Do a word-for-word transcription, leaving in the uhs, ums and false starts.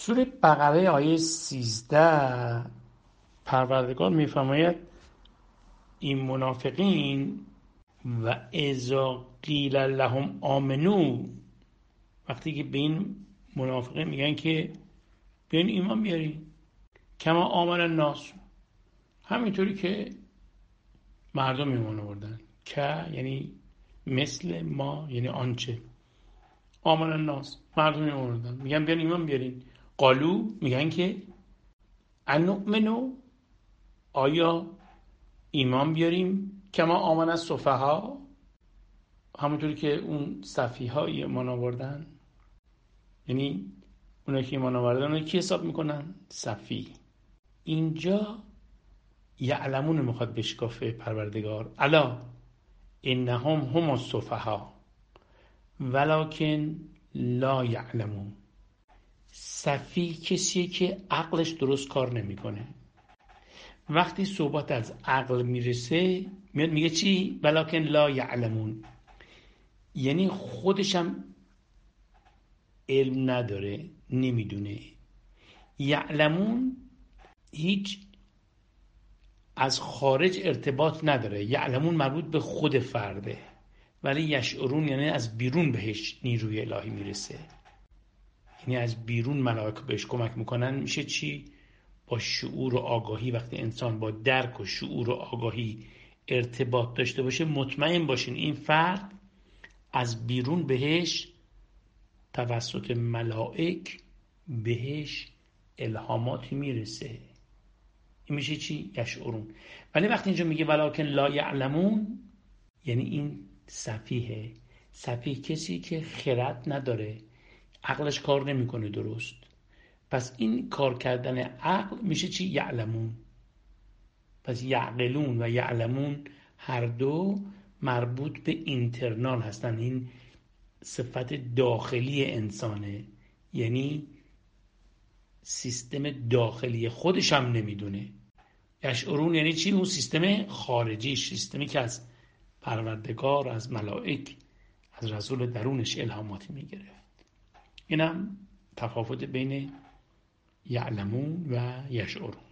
سوره بقره آیه سیزده پروردگار میفرماید این منافقین و اذا قیل لهم آمنو، وقتی که به این منافقین میگن که بیاین ایمان بیارین، کما آمن الناس، همینطوری که مردم ایمان آوردن، که یعنی مثل ما یعنی آنچه، آمن الناس مردم ایمان آوردن، میگن بیاین ایمان بیارین، قالو میگن که انؤمنو، آیا ایمان بیاریم، کما آمن السفها، همونطوری که اون سفیها ایمان آوردن، یعنی اونا که ایمان آوردن اونا کی حساب میکنن؟ سفی. اینجا یعلمون میخواد بشکافه پروردگار، الا انهم هم السفها ولکن لا یعلمون. سفی کسیه که عقلش درست کار نمیکنه. وقتی صحبت از عقل میرسه میاد میگه چی؟ ولکن لا یعلمون، یعنی خودشم علم نداره، نمیدونه. یعلمون هیچ از خارج ارتباط نداره، یعلمون مربوط به خود فرده، ولی یشعرون یعنی از بیرون بهش نیروی الهی میرسه، یعنی از بیرون ملائکه بهش کمک میکنن. میشه چی؟ با شعور و آگاهی. وقتی انسان با درک و شعور و آگاهی ارتباط داشته باشه، مطمئن باشین این فرد از بیرون بهش توسط ملائک بهش الهاماتی میرسه. این میشه چی؟ یشعرون. ولی وقتی اینجا میگه ولکن لا یعلمون، یعنی این سفیه. سفیه کسی که خرد نداره، عقلش کار نمیکنه درست. پس این کار کردن عقل میشه چی؟ یعلمون. پس یعقلون و یعلمون هر دو مربوط به اینترنال هستن، این صفت داخلی انسانه، یعنی سیستم داخلی خودش هم نمیدونه. یشعرون یعنی چی؟ اون سیستم خارجی، سیستمی که از پروردگار، از ملائک، از رسول درونش الهاماتی میگرفت. اینم تفاوت بین یعلمون و یشعرون.